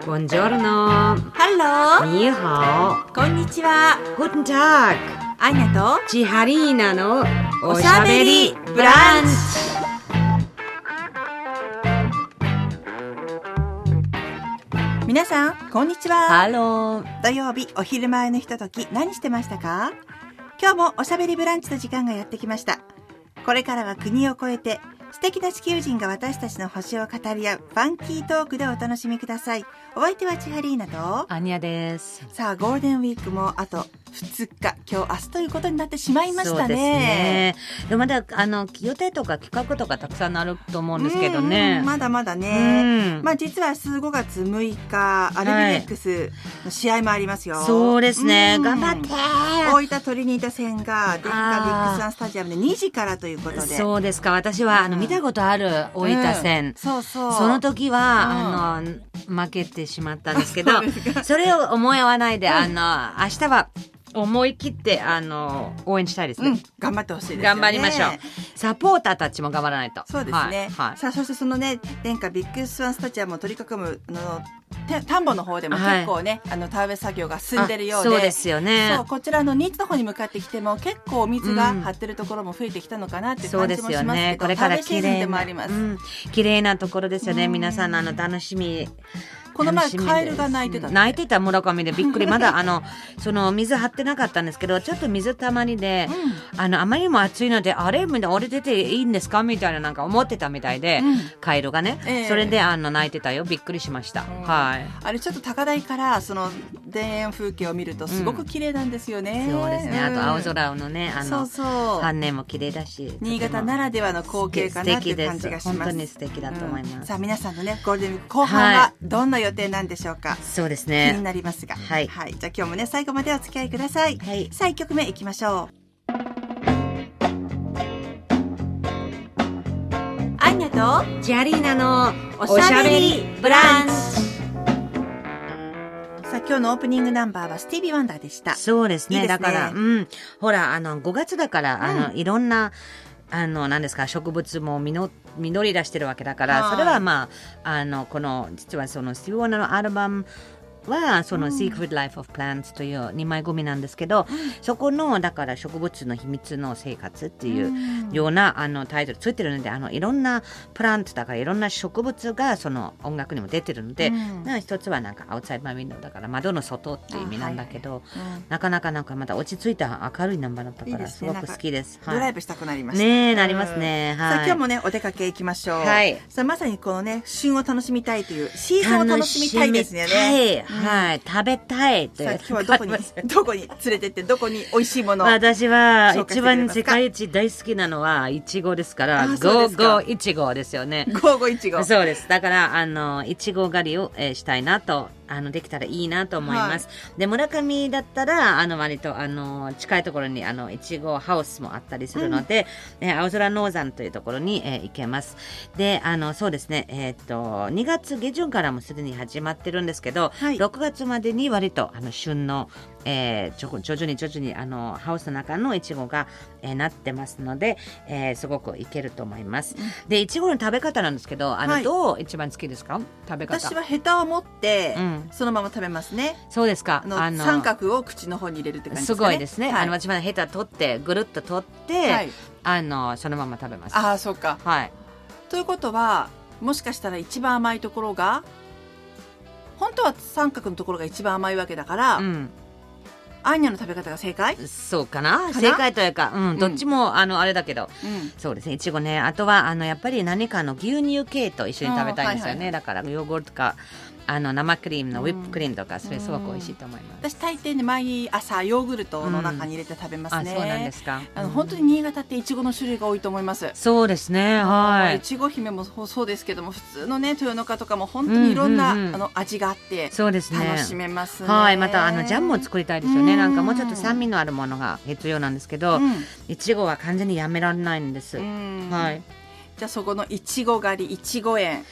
Buongiorno. Hallo. Ni hao. こんにちは。 Guten Tag. アイナとチハリーナのおしゃべりブランチ。皆さんこんにちは。 ハロー。 土曜日お昼前のひととき何してましたか？今日もおしゃべりブランチの時間がやってきました。これからは国を越えて素敵な地球人が私たちの星を語り合うファンキートークでお楽しみください。お相手はチハリーナとアニャです。 さあゴールデンウィークもあと2日、今日明日ということになってしまいましたね。 そうですね。でもまだ予定とか企画とかたくさんあると思うんですけどね。 まだまだね。まあ実は5月6日アルビレックスの試合もありますよ。 そうですね。頑張って。 大分トリニータ戦がデンカビッグスワンスタジアムで2時からということで。 そうですか。私は見たことある大分戦。 そうそう。 その時は負けてしまったんですけど、それを思い合わないで明日は思い切って応援したいですね。 頑張ってほしいですよね。 頑張りましょう。サポーターたちも頑張らないと。 そうですね。さあそしてそのね殿下ビッグスワンスタジアムを取り囲む田んぼの方でも結構ね、田植え作業が進んでるようで。 そうですよね。 そうこちらの新津の方に向かってきても結構お水が張ってるところも増えてきたのかなって感じもしますけど、 これから綺麗もあります。 綺麗なところですよね。皆さんの楽しみ。 この前カエルが鳴いてた。 鳴いてた村上でびっくり。まだその水張ってなかったんですけど、ちょっと水たまりで、あまりにも暑いので、あれ俺出ていいんですかみたいななんか思ってたみたいで、カエルがね、それで鳴いてたよ。びっくりしました。はい。 あれちょっと高台からその田園風景を見るとすごく綺麗なんですよね。 そうですね。あと青空のね、半年も綺麗だし、 新潟ならではの光景かなっていう感じがします。 本当に素敵だと思います。 さあ皆さんのねゴールデンウィーク後半はどんな予定なんでしょうか。 そうですね。 気になりますが。 はい。 じゃあ今日もね最後までお付き合いください。はい。さあ1曲目いきましょう。アンニャとチャリーナのおしゃべりブランチ。さあ今日のオープニングナンバーはスティービー・ワンダーでした。 そうですね。 いいですね。 だからほら5月だからいろんな何ですか、植物も実り出してるわけだから、それはまあこの実はそのスティービー・ワンダーのアルバムはその Secret Life of Plants という2枚組なんですけど、そこのだから植物の秘密の生活っていうようなタイトルついてるので、いろんなプラントだからいろんな植物がその音楽にも出てるので、一つはなんか Outside My Window だから窓の外っていう意味なんだけど、なかなかまた落ち着いた明るいナンバーだったからすごく好きです。 ドライブしたくなりましたね。なりますね。 さあ今日もねお出かけ行きましょう。さあまさにこのね旬を楽しみたいというシーズンを楽しみたいですよね。 はい、食べたいという。 今日はどこに連れてってどこに美味しいものを。 私は一番世界一大好きなのはイチゴですから、ゴーゴーイチゴですよね。 ゴーゴーイチゴ。 そうです。だからイチゴ狩りをしたいなと。できたらいいなと思います。で、村上だったら、割と、近いところに、いちごハウスもあったりするので、青空農山というところに、行けます。で、そうですね、2月下旬からもすでに始まってるんですけど、6月までに割と、旬の、徐々にハウスの中のいちごが、なってますので、すごくいけると思います。で、いちごの食べ方なんですけど、どう一番好きですか？食べ方。 私はヘタを持って、そのまま食べますね。 そうですか。 三角を口の方に入れるって感じですね。 すごいですね。私はヘタ取ってぐるっと取って、そのまま食べます。 ああ、そうか。はい。ということはもしかしたら一番甘いところが本当は三角のところが一番甘いわけだから。アーニャの食べ方が正解？ そうかな？正解というか、どっちもあれだけど、そうですね。いちごね。あとはやっぱり何かの牛乳系と一緒に食べたいんですよね。だからヨーグルトか生クリームのウィップクリームとか、それすごく美味しいと思います。 私大抵ね毎朝ヨーグルトの中に入れて食べますね。 そうなんですか。 本当に新潟っていちごの種類が多いと思います。 そうですね。はい。 いちご姫もそうですけども、普通のね豊の花とかも本当にいろんな味があって、そうですね。楽しめますね。 はい。またジャムも作りたいですよね。なんかもうちょっと酸味のあるものが必要なんですけど、いちごは完全にやめられないんです。はい。 じゃあそこのいちご狩りいちご園。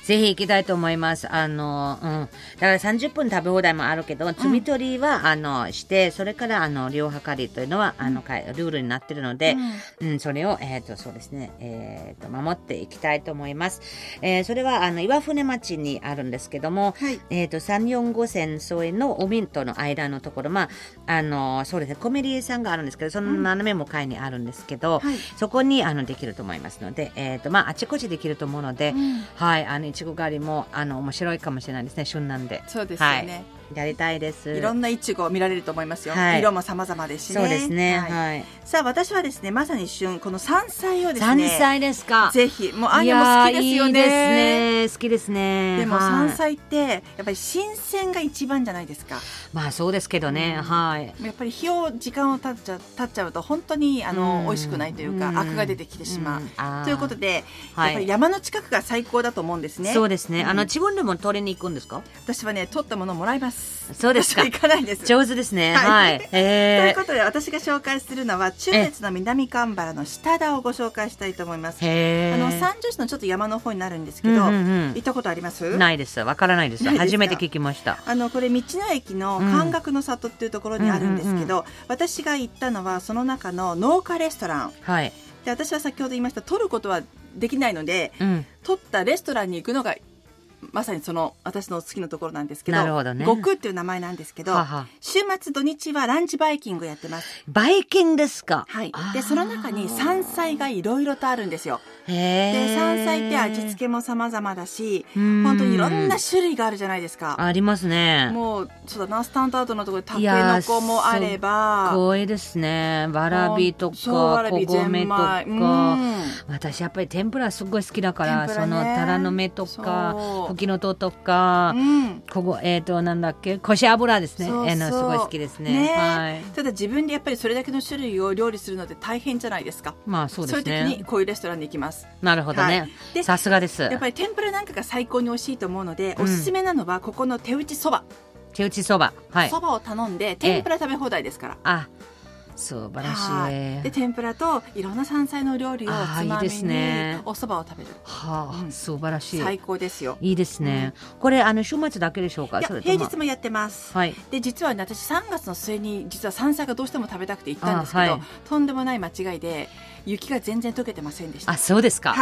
ぜひ行きたいと思います。だから30分食べ放題もあるけど、摘み取りは、して、それから、量計りというのは、ルールになっているので、それを、そうですね、守っていきたいと思います。それは、岩船町にあるんですけども、三四五線沿いの海との間のところ、そうですね、コメディさんがあるんですけど、その斜め向かいにあるんですけど、そこに、できると思いますので、あちこちできると思うので、はい、いちご狩りも面白いかもしれないですね、旬なんで。 そうですよね、 やりたいです。 いろんないちごを見られると思いますよ、色も様々ですしね。 そうですね、 さあ私はですね、まさに旬、この山菜をですね、 山菜ですか。 ぜひ、もうアンニャも好きですよね。 いいですね、好きですね。 でも山菜ってやっぱり新鮮が一番じゃないですか。 そうですけどね、 やっぱり時間を経っちゃうと本当に美味しくないというか、アクが出てきてしまうということで、やっぱり山の近くが最高だと思うんですね。 そうですね。自分でも取りに行くんですか？ 私はね、取ったものをもらいます。 そうですか。 行かないです。 上手ですね。ということで、私が紹介するのは中越の南蒲原の下田をご紹介したいと思います。三条市のちょっと山の方になるんですけど、行ったことあります？ ないです。わからないです。初めて聞きました。 これ道の駅の感覚の里っていうところにあるんですけど、私が行ったのはその中の農家レストラン。で、私は先ほど言いました、取ることはできないので、取ったレストランに行くのがまさにその私の好きなところなんですけど、 なるほどね。 悟空っていう名前なんですけど、週末土日はランチバイキングやってます。 バイキングですか？ で、その中に山菜がいろいろとあるんですよ。で、山菜って味付けも様々だし、本当にいろんな種類があるじゃないですか。 ありますね。 もうそうだな、スタンダードのところでタケノコもあれば、 すごいですね。わらびとか小米とか、私やっぱり天ぷらすごい好きだから、そのタラの芽とかふきのとうとか、なんだっけ、こし油ですね。すごい好きですね。 ただ自分でやっぱりそれだけの種類を料理するので大変じゃないですか。 そうですね。 そういう時にこういうレストランに行きます。 なるほどね。さすがです。 やっぱり天ぷらなんかが最高に美味しいと思うので、おすすめなのはここの手打ちそば。 手打ちそば。 そばを頼んで天ぷら食べ放題ですから。 素晴らしい。 で、天ぷらといろんな山菜の料理をつまみにおそばを食べる。 素晴らしい。 最高ですよ。 いいですね。これ週末だけでしょうか？ 平日もやってます。で、実はね、私3月の末に実は山菜がどうしても食べたくて行ったんですけど、とんでもない間違いで雪が全然溶けてませんでした。 そうですか。 もう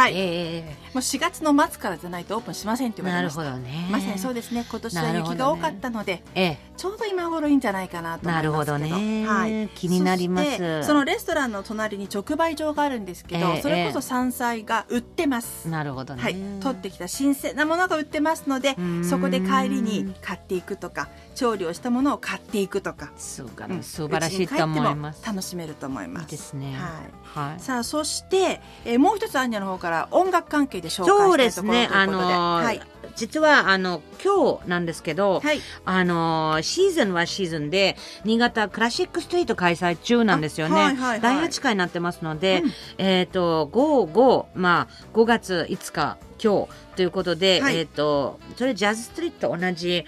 4月の末からじゃないとオープンしませんって言われました。なるほどね。まさにそうですね。今年は雪が多かったので、ちょうど今頃いいんじゃないかなと思いますけど。なるほどね。 気になります。 そのレストランの隣に直売所があるんですけど、それこそ山菜が売ってます。 なるほどね。 取ってきた新鮮なものが売ってますので、そこで帰りに買っていくとか、調理をしたものを買っていくとか、 素晴らしいと思います。 楽しめると思います。 いいですね。 さあ、そして、もう一つアンニャの方から音楽関係で紹介したいところということで、 実は今日なんですけど、シーズンはシーズンで新潟クラシックストリート開催中なんですよね。第8回になってますので、5月5日今日ということで、それジャズストリート同じ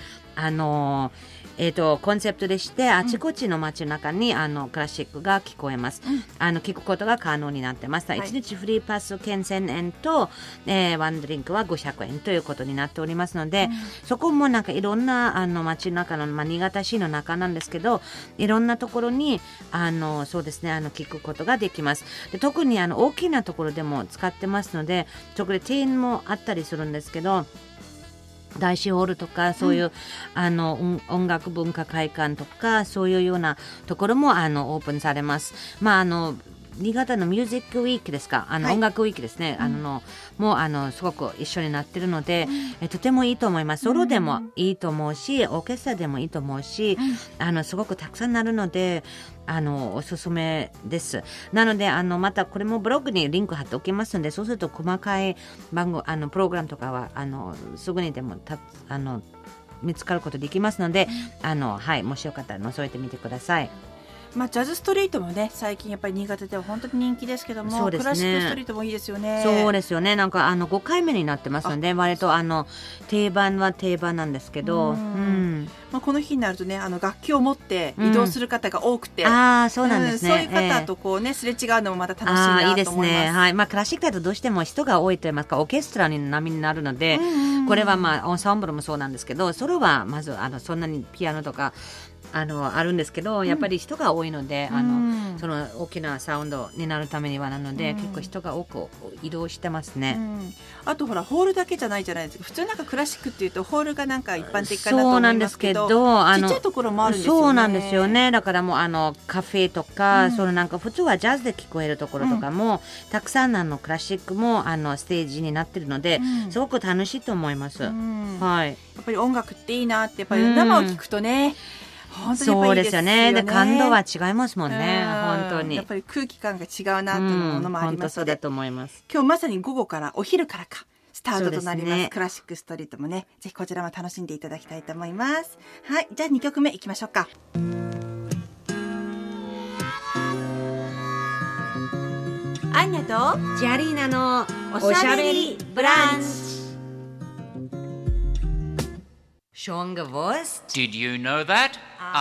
コンセプトでして、あちこちの街の中にクラシックが聞こえます。聞くことが可能になってます。1日フリーパス券1000円と、ワンドリンクは500円ということになっておりますので、そこもなんかいろんな街の中の、新潟市の中なんですけど、いろんなところにそうですね、聞くことができます。で、特に大きなところでも使ってますので、そこで庭園もあったりするんですけど、大師ホールとかそういう、音楽文化会館とかそういうようなところもオープンされます。新潟のミュージックウィークですか、音楽ウィークですね、もうすごく一緒になってるので、とてもいいと思います。ソロでもいいと思うし、オーケストラでもいいと思うし、すごくたくさんなるのでおすすめです。なのでまたこれもブログにリンク貼っておきますので、そうすると細かい番号プログラムとかはすぐにでも見つかることできますので、もしよかったら覗いてみてください。 ジャズストリートもね、最近やっぱり新潟では本当に人気ですけども、そうですね、クラシックストリートもいいですよね。 そうですよね。なんか5回目になってますので、割と定番は定番なんですけど、 この日になるとね、楽器を持って移動する方が多くて、 そうなんですね。 そういう方とこうね、すれ違うのもまた楽しいなと思います。 いいですね。クラシックだとどうしても人が多いと言いますか、オーケストラに波になるので、 これはまあオンサンブルもそうなんですけど、それはまずそんなにピアノとかあるんですけど、やっぱり人が多いので、その大きなサウンドになるためにはなので、結構人が多く移動してますね。 あとほらホールだけじゃないじゃないですか。普通なんかクラシックっていうとホールがなんか一般的かなと思いますけど、ちっちゃいところもあるんですよね。 そうなんですよね。だからもうカフェとか、そのなんか普通はジャズで聞こえるところとかも、たくさんクラシックもステージになってるので、すごく楽しいと思います。はい。 やっぱり音楽っていいなって、やっぱり生を聞くとね。本当にそうですよね。で感動は違いますもんね。本当にやっぱり空気感が違うなっていうものもありますので、 そうだと思います。 今日まさに午後からお昼からかスタートとなります、クラシックストリートもね、ぜひこちらも楽しんでいただきたいと思います。はい、じゃあ2曲目いきましょうか。アンニャとジャリーナのおしゃべりブランチ。Schon gewusst? Did you know that?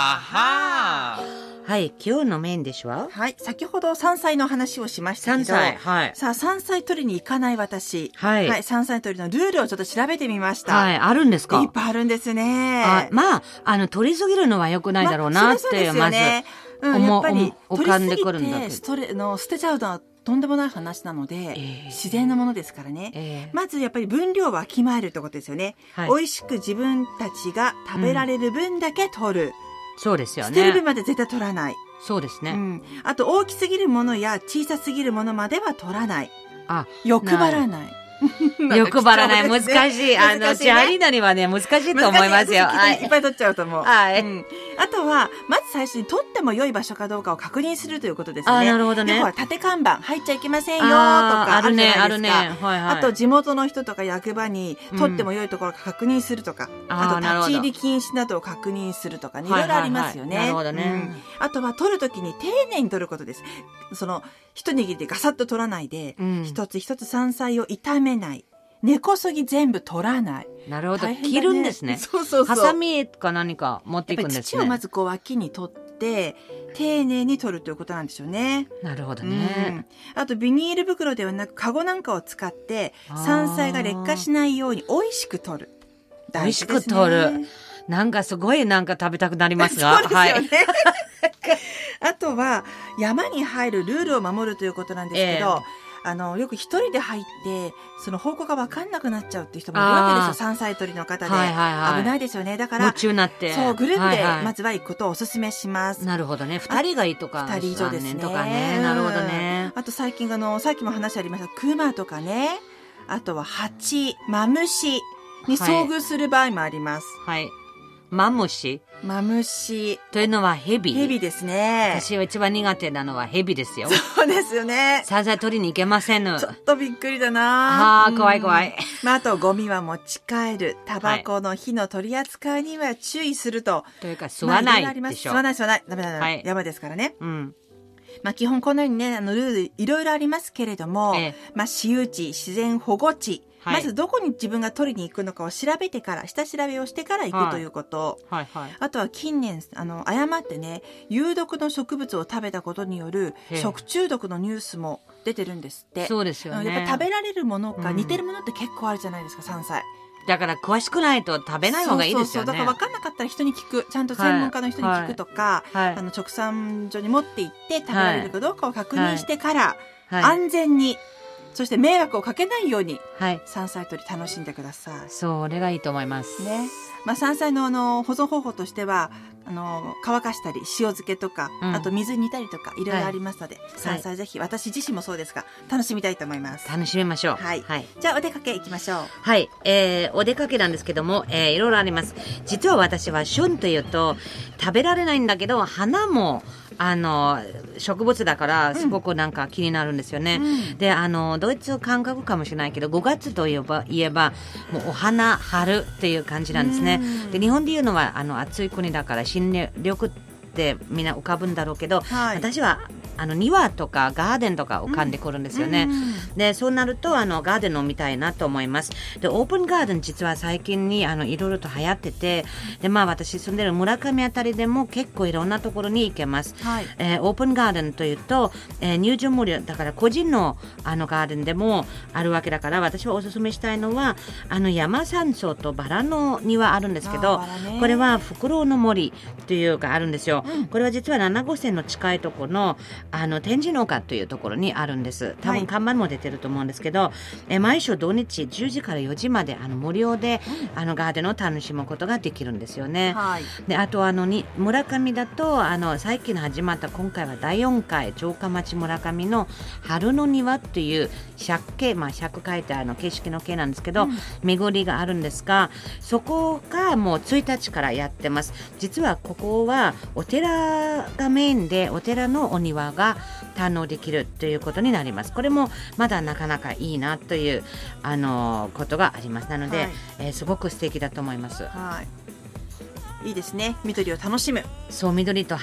Aha! はい、今日のメインでしょ。 はい、先ほど山菜の話をしましたけど、 山菜、はい、 さあ山菜取りに行かない私、 はい、 はい、山菜取りのルールをちょっと調べてみました。 はい、あるんですか。 いっぱいあるんですね。 まあ取りすぎるのは良くないだろうなって、まずやっぱり浮かんでくるんだけど、 捨てちゃうのはとんでもない話なので、自然なものですからね、まずやっぱり分量はわきまえるってことですよね、はい、美味しく自分たちが食べられる分だけ取る、 そうですよね。 捨てる分まで絶対取らない。 そうですね、 あと大きすぎるものや小さすぎるものまでは取らない。欲張らない。 欲張らない。難しい。ジャリーナにはね、難しいと思いますよ。 いっぱい取っちゃうと思う。 はい。 あとは、まず最初に取っても良い場所かどうかを確認するということですね。 なるほどね。 要は縦看板、入っちゃいけませんよとかあるじゃないですか。 あるね。はいはい。 あと地元の人とか役場に取っても良いところか確認するとか、あと立ち入り禁止などを確認するとかね、いろいろありますよね。 なるほどね。 あとは取るときに丁寧に取ることです。一握りでガサッと取らないで、一つ一つ山菜を炒めない。根こそぎ全部取らない。 なるほど、切るんですね。 そう。 ハサミか何か持っていくんですね。 土をまず脇に取って丁寧に取るということなんでしょうね。 なるほどね。 あとビニール袋ではなくカゴなんかを使って山菜が劣化しないように美味しく取る。 美味しく取る。なんかすごい食べたくなりますが。 そうですよね。はい、あとは山に入るルールを守るということなんですけど、よく一人で入ってその方向が分かんなくなっちゃうっていう人もいるわけですよ。山菜採りの方で、危ないですよね。だから夢中になってグループでまずは行くことをお勧めします。 なるほどね。2人がいいとか、 2人以上ですね。 とかね。なるほどね。 あと最近さっきも話ありましたクマとかね、あとはハチ、マムシに遭遇する場合もあります。 はい。マムシというのはヘビ。 ヘビですね。 私は一番苦手なのはヘビですよ。 そうですよね。 山菜取りに行けません。 ちょっとびっくりだな。 怖い。 あとゴミは持ち帰る。タバコの火の取り扱いには注意すると。 というか吸わないでしょ。 吸わない。ダメ。山ですからね。基本このようにね、ルールいろいろありますけれども、私有地、自然保護地、まずどこに自分が取りに行くのかを調べてから、下調べをしてから行くということ。あとは近年、誤ってね、有毒の植物を食べたことによる食中毒のニュースも出てるんですって。 そうですよね。 やっぱ食べられるものか似てるものって結構あるじゃないですか、山菜。 だから詳しくないと食べない方がいいですよね。 だから分かんなかったら人に聞く。ちゃんと専門家の人に聞くとか、直産所に持って行って食べられるかどうかを確認してから、安全に、そして迷惑をかけないように、山菜採り楽しんでください。 それがいいと思いますね。山菜の保存方法としては乾かしたり塩漬けとか、あと水に煮たりとかいろいろありますので、山菜ぜひ私自身もそうですが楽しみたいと思います。 楽しみましょう。 じゃあお出かけ行きましょう。 はい、お出かけなんですけども、いろいろあります。実は私は旬というと食べられないんだけど花も植物だからすごく気になるんですよね。でドイツ感覚かもしれないけど5月といえばもうお花春っていう感じなんですね。で日本でいうのは暑い国だから新緑ってみんな浮かぶんだろうけど、私は庭とかガーデンとか浮かんでくるんですよね。でそうなるとガーデンを見たいなと思います。でオープンガーデン実は最近にいろいろと流行ってて、で私住んでる村上あたりでも結構いろんなところに行けます。 はい、 オープンガーデンというと、入場無料だから個人のガーデンでもあるわけだから、私はおすすめしたいのは山山荘とバラの庭あるんですけど、これはフクロウの森というかあるんですよ。これは実は7号線の近いところの天神丘というところにあるんです。多分看板も出てると思うんですけど、毎週土日10時から4時まで無料でガーデンを楽しむことができるんですよね。 はい、 であと村上だと最近始まった今回は第4回城下町村上の春の庭っていう借景、借書いて景色の景なんですけど、巡りがあるんですが、そこがもう1日からやってます。実はここはお寺がメインで、お寺のお庭が堪能できるということになります。これもまだなかなかいいなということがあります。なので、すごく素敵だと思います。 はい、いいですね。緑を楽しむ。 そう、緑と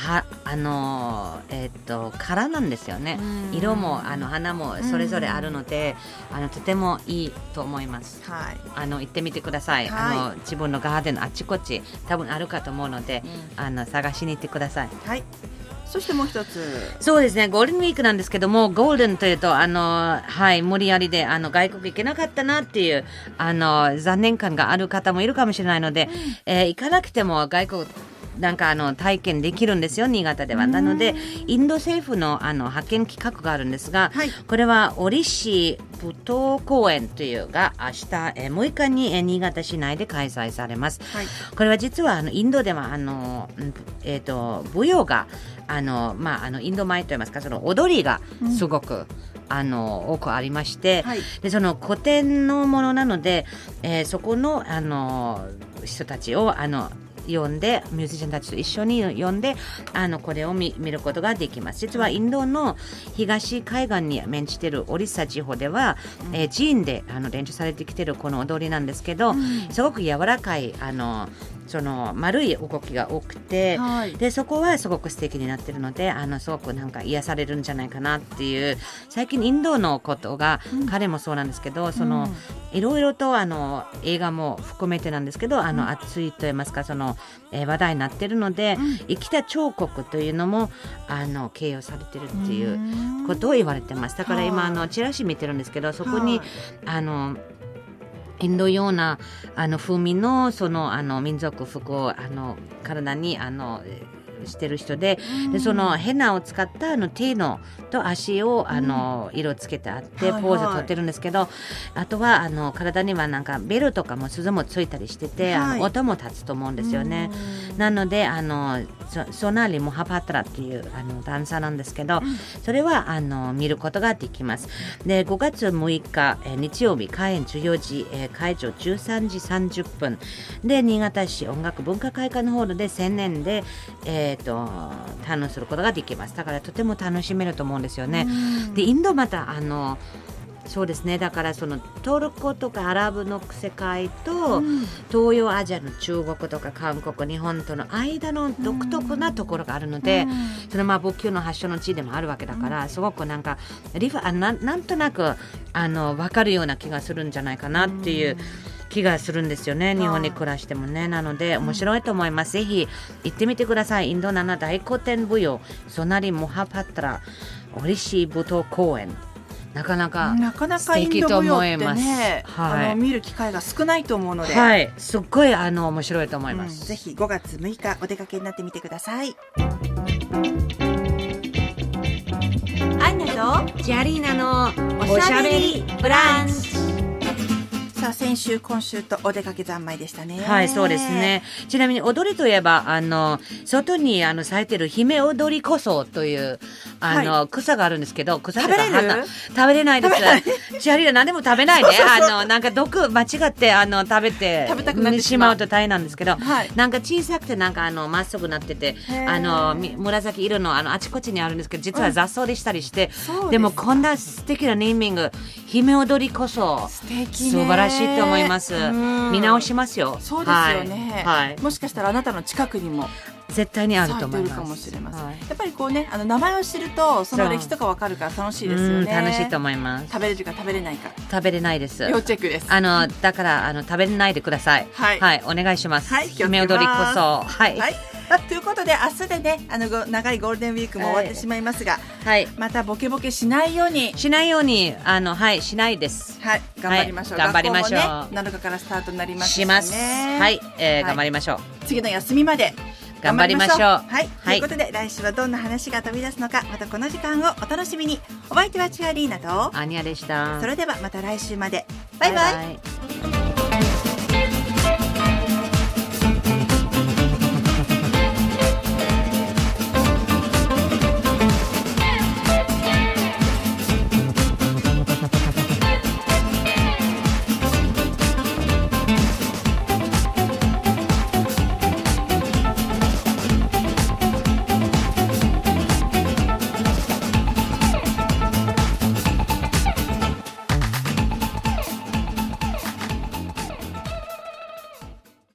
柄なんですよね。色も花もそれぞれあるので、とてもいいと思います。 はい、 行ってみてください。 はい、 自分のガーデンあちこち多分あるかと思うので、探しに行ってください。 はい。そしてもう一つ、 そうですね、ゴールデンウィークなんですけども、ゴールデンというと無理やりで外国行けなかったなっていう残念感がある方もいるかもしれないので、行かなくても外国なんか体験できるんですよ、新潟では。なのでインド政府の派遣企画があるんですが、 はい、これは折し舞踏公演というが明日6日に新潟市内で開催されます。 はい、 これは実はインドでは舞踊がインド舞といいますか、その踊りがすごく、多くありまして、 はい、 でその古典のものなので、そこの人たちを呼んで、ミュージシャンたちと一緒に呼んでこれを見ることができます。実はインドの東海岸に面しているオリッサ地方では、寺院で練習されてきているこの踊りなんですけど、すごく柔らかいその丸い動きが多くて、 はい、 でそこはすごく素敵になっているので、すごくなんか癒されるんじゃないかなっていう。最近インドのことが、彼もそうなんですけど、いろいろと映画も含めてなんですけど、熱いと言いますか、話題になっているので、生きた彫刻というのも形容されているっていうことを言われてます。だから今チラシ見てるんですけど、そこにインドような風味の民族服を体にしてる人で、そのヘナを使った手のと足を色つけてあってポーズをとってるんですけど、あとは体にはなんかベルとかも鈴もついたりしてて、音も立つと思うんですよね。なのでソナリ・モハパトラっていうダンサーなんですけど、それは見ることができます。で5月6日、日曜日開演14時、会場13時30分で、新潟市音楽文化会館のホールで1000年で堪能することができます。だからとても楽しめると思うんですよね。でインドまたそうですね、だからトルコとかアラブの世界と、東洋アジアの中国とか韓国、日本との間の独特なところがあるので、仏教の発祥の地でもあるわけだから、すごくなんかなんとなく分かるような気がするんじゃないかなっていう気がするんですよね、日本に暮らしてもね。なので面白いと思います。ぜひ行ってみてください。インド7大古典舞踊ソナリ・モハパトラオリシ舞踏公演、なかなか素敵と思います。 見る機会が少ないと思うので、 はい、すっごい面白いと思います。 ぜひ5月6日お出かけになってみてください。アンナとジャリーナのおしゃべりブランチ。 さあ、先週今週とお出かけ三昧でしたね。 はい、そうですね。ちなみに踊りといえば外に咲いてる姫踊りこそという草があるんですけど、草食べれる？ 食べれないです。ジャリーナ何でも食べないで、なんか毒間違って食べたくなってしまうと大変なんですけど、なんか小さくてなんかまっすぐなってて紫色のあちこちにあるんですけど、実は雑草でしたりして、でもこんな素敵なネーミング、姫踊りこそ素敵ね、 素晴らしいと思います。見直しますよ。 そうですよね。もしかしたらあなたの近くにも絶対にあると思います。 咲いてるかもしれません、 はい、 やっぱりこうね名前を知るとその歴史とかわかるから楽しいですよね。 楽しいと思います。 食べれるか食べれないか食べれないです。 要チェックです。 だから食べれないでください。 はい、 はい、お願いします。 はい、 姫踊りこそ。はい、 はい、ということで明日でね長いゴールデンウィークも終わってしまいますが、 はい、 またボケボケしないようにしないです。 はい、頑張りましょう。 頑張りましょう。 学校もね、7日からスタートになりますしね。 します。はい、頑張りましょう。 次の休みまで頑張りましょう。 はい、ということで来週はどんな話が飛び出すのか、またこの時間をお楽しみに。お相手はチアリーナとアニャでした。 それではまた来週まで。バイバイ。